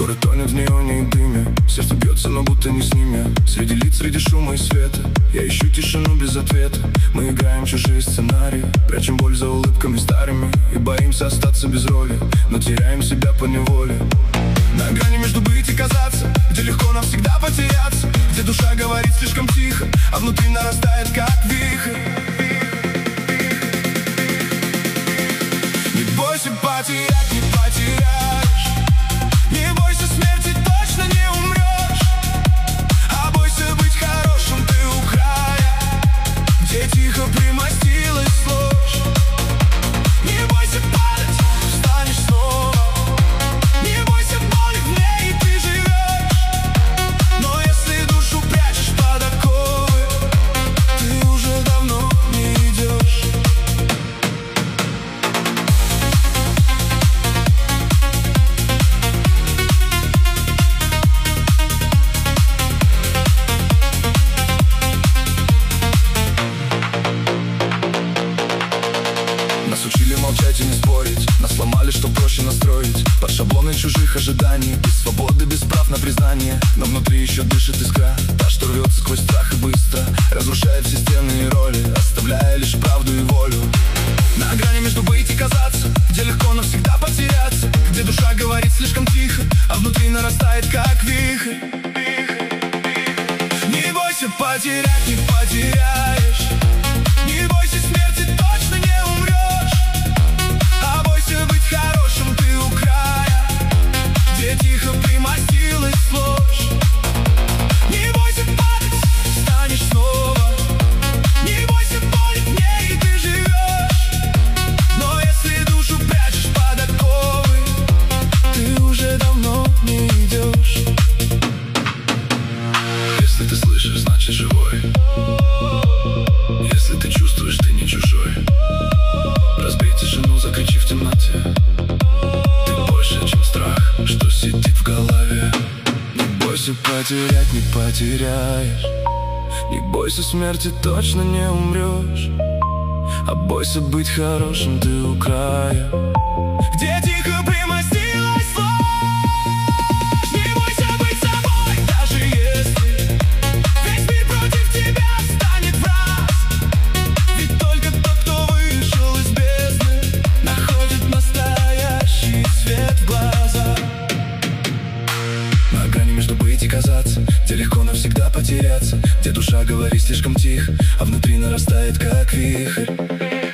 Город тонет в неоне и дыме, сердце бьется, но будто не с ними. Среди лиц, среди шума и света я ищу тишину без ответа. Мы играем чужие сценарии, прячем боль за улыбками старыми и боимся остаться без роли, но теряем себя поневоле. На грани между быть и казаться, где легко навсегда потеряться, где душа говорит слишком тихо, а внутри нарастает как вихрь. Не бойся потерять, не потеряешь. Не бойся смерти, точно не умрешь. А бойся быть хорошим, ты у края, где тихо примостилась ложь. Не бойся падать, встанешь снова. Не бойся боли, в ней ты живешь. Но если душу прячешь под оковы, ты уже давно не идешь. Нас учили молчать и не спорить, нас сломали, что проще настроить под шаблоны чужих ожиданий. Без свободы, без прав на признание, но внутри еще дышит искра, та, что рвется сквозь страх и быстро разрушает все стены и роли, оставляя лишь правду и волю. На грани между быть и казаться, где легко навсегда потеряться, где душа говорит слишком тихо, а внутри нарастает как вихрь. Не бойся потерять, не потеряешь. Не бойся смерти, точно не умрешь. А бойся быть хорошим, ты у края, где тихо примостилась ложь. Не бойся падать, встанешь снова. Не бойся боли, в ней ты живешь. Но если душу прячешь под оковы, ты уже давно не идешь. Если ты слышишь, значит живой. Если ты чувствуешь, ты не чужой. Разбей тишину, закричи в темноте. Ты больше, чем страх, что сидит в голове. Не бойся потерять, не потеряешь. Не бойся смерти, точно не умрешь. А бойся быть хорошим, ты у края, где тихо примостилась ложь. Не бойся быть собой, даже если весь мир против тебя станет враз. Ведь только тот, кто вышел из бездны, находит настоящий свет в глазах. На грани между быть и казаться, где легко навсегда потеряться, где душа говорит слишком тихо, а внутри нарастает как вихрь.